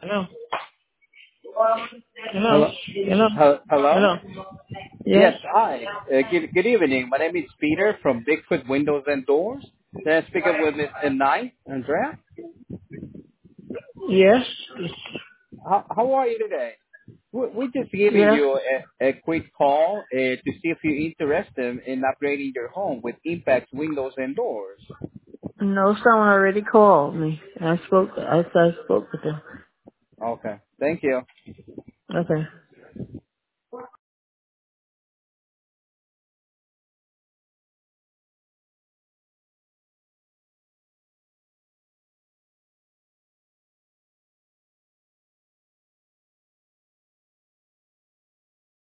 Hello. Hello. Hello? Hello. Hello? Hello. Yes. Yes, hi. Good evening. My name is Peter from Bigfoot Windows and Doors. Then I speak up with Miss Nai, Andrea. Yes. How are you today? We're just giving Yes. you a quick call to see if you're interested in upgrading your home with Impact Windows and Doors. No, someone already called me. I spoke with them. Okay. Thank you. Okay.